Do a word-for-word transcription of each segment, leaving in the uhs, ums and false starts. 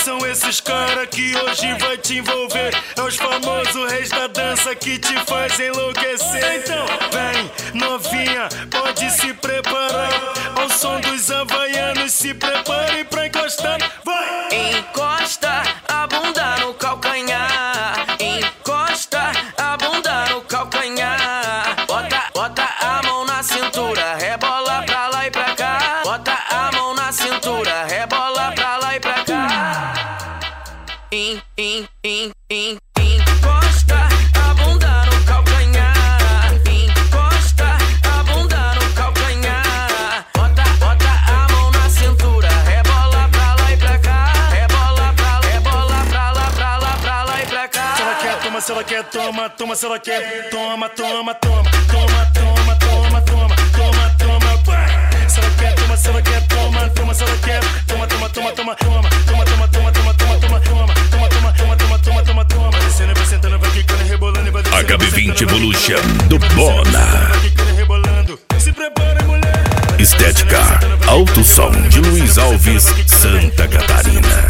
são esses caras que hoje vai te envolver? É os famosos reis da dança que te faz enlouquecer. Então vem novinha, pode se preparar. Ao som dos havaianos, se prepare pra encostar. Vai! Encosta a bunda no calcanhar. Encosta a bunda no calcanhar. Bota, bota a mão na cintura, rebola pra lá e pra cá. Bota a mão na cintura, rebola pra lá e pra cá. In, in, in, in, encosta a bunda no calcanhar. Encosta a bunda no calcanhar. Bota, bota a mão na cintura, rebola pra lá e pra cá. Rebola pra lá, rebola pra lá, pra lá, pra lá e pra cá. Se ela quer, toma, se ela quer, toma, toma, se ela quer, toma, toma, toma, toma, toma, toma, toma, toma, toma, vai! Se ela quer, toma, se ela quer, toma, toma, se ela quer, toma, toma, toma, toma, toma, toma, toma, toma, toma, toma, toma, toma, toma, toma, toma, toma, toma, toma, toma, vai descendo, vai sentando, vai quicando, rebolando, vai descendo. H B vinte Evolution do Bona. Se prepara, mulher. Estética, alto som de Luiz Alves, Santa Catarina.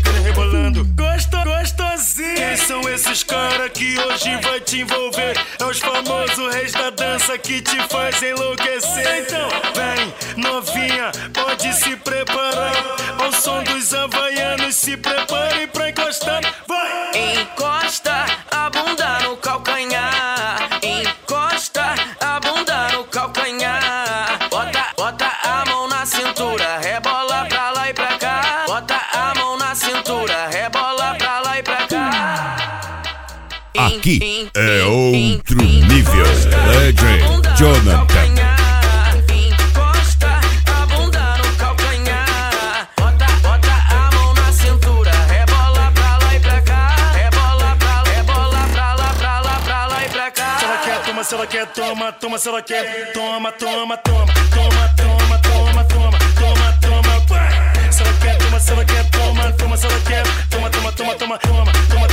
Gosto, gostosinho. Quem são esses caras que hoje vai te envolver? É os famosos reis da dança que te faz enlouquecer. Então vem novinha, pode se preparar. Ao som dos havaianos, se prepare pra encostar. Vai! Encosta a bunda no calcanhar. Encosta a bunda no calcanhar. Bota, bota a mão na cintura, rebola pra lá e pra cá. Bota a mão na cintura, rebola pra lá e pra cá. Aqui é outro nível. Legend Jonathan. Encosta a bunda no calcanhar. Bota, bota a mão na cintura, rebola pra lá e pra cá. Rebola pra lá, rebola pra lá, pra lá, pra lá e pra cá. Se ela quer, toma, se ela quer, toma, toma, se ela quer, toma, toma, toma, toma, toma, toma, toma, toma, toma, vai! Se ela quer, toma, se ela quer, toma, toma, se ela quer, toma, toma, toma, toma, toma, toma,